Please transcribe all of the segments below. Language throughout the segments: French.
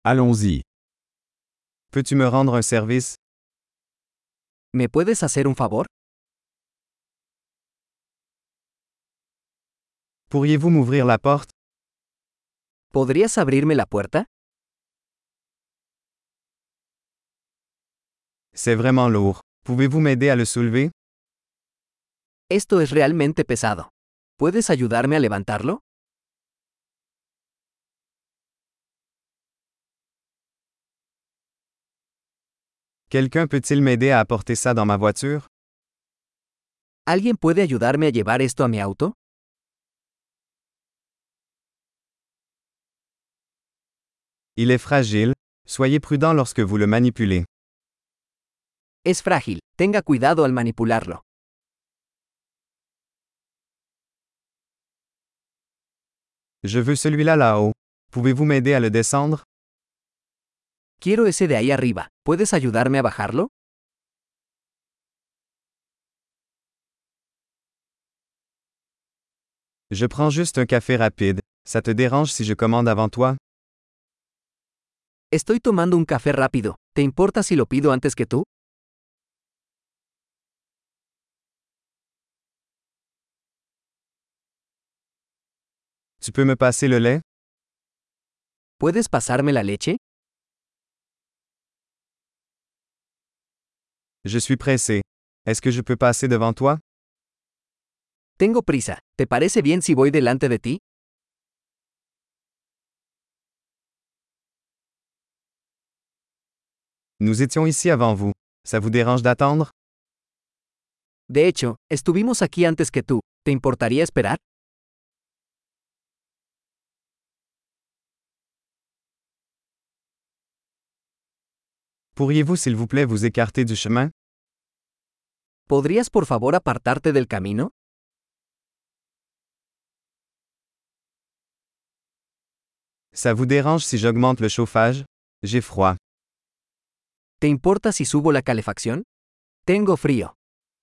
Allons-y. Peux-tu me rendre un service? ¿Me puedes hacer un favor? Pourriez-vous m'ouvrir la porte? ¿Podrías abrirme la puerta? C'est vraiment lourd. Pouvez-vous m'aider à le soulever? Esto es realmente pesado. ¿Puedes ayudarme a levantarlo? Quelqu'un peut-il m'aider à apporter ça dans ma voiture? ¿Alguien puede ayudarme a llevar esto a mi auto? Il est fragile. Soyez prudent lorsque vous le manipulez. Es frágil. Tenga cuidado al manipularlo. Je veux celui-là là-haut. Pouvez-vous m'aider à le descendre? Quiero ese de ahí arriba. ¿Puedes ayudarme a bajarlo? Je prends juste un café rapide. Ça te dérange si je commande avant toi? Estoy tomando un café rápido. ¿Te importa si lo pido antes que tú? Tu peux me passer le lait? ¿Puedes pasarme la leche? Je suis pressé. Est-ce que je peux passer devant toi? Tengo prisa. ¿Te parece bien si voy delante de ti? Nous étions ici avant vous. Ça vous dérange d'attendre? De hecho, estuvimos aquí antes que tú. ¿Te importaría esperar? Pourriez-vous s'il vous plaît vous écarter du chemin? ¿Podrías por favor apartarte del camino? Ça vous dérange si j'augmente le chauffage? J'ai froid. ¿Te importa si subo la calefacción? Tengo frío.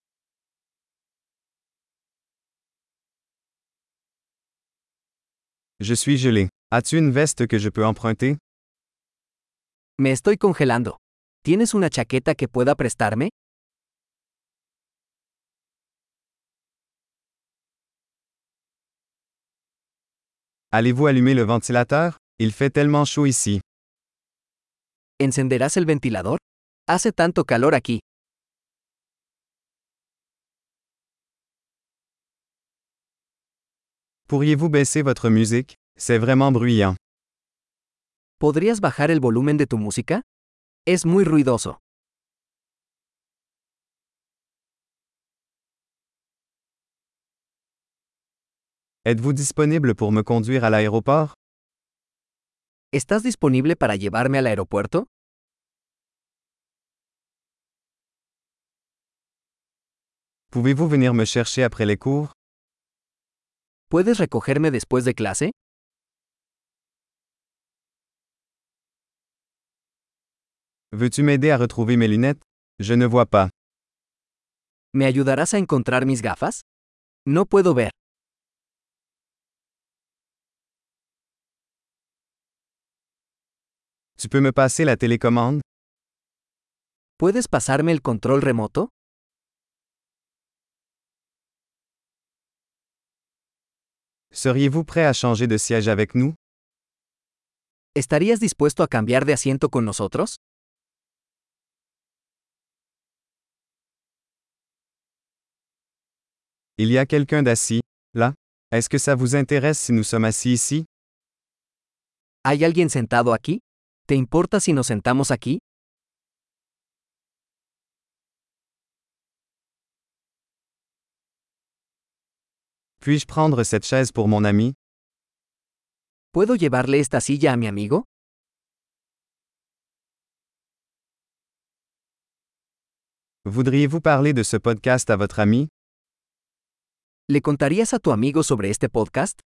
Je suis gelé. As-tu une veste que je peux emprunter? Me estoy congelando. ¿Tienes una chaqueta que pueda prestarme? Allez-vous allumer le ventilateur? Il fait tellement chaud ici. ¿Encenderás el ventilador? Hace tanto calor aquí. Pourriez-vous baisser votre musique? C'est vraiment bruyant. ¿Podrías bajar el volumen de tu música? Es muy ruidoso. Êtes-vous disponible pour me conduire à l'aéroport? ¿Estás disponible para llevarme al aeropuerto? Pouvez-vous venir me chercher après les cours? ¿Puedes recogerme después de clase? Veux-tu m'aider à retrouver mes lunettes? Je ne vois pas. ¿Me ayudarás a encontrar mis gafas? No puedo ver. Tu peux me passer la télécommande? ¿Puedes pasarme el control remoto? Seriez-vous prêt à changer de siège avec nous? ¿Estarías dispuesto a cambiar de asiento con nosotros? Il y a quelqu'un d'assis, là? Est-ce que ça vous intéresse si nous sommes assis ici? ¿Hay alguien sentado aquí? ¿Te importa si nos sentamos aquí? Puis-je prendre cette chaise pour mon ami? ¿Puedo llevarle esta silla a mi amigo? Voudriez-vous parler de ce podcast à votre ami? ¿Le contarías a tu amigo sobre este podcast?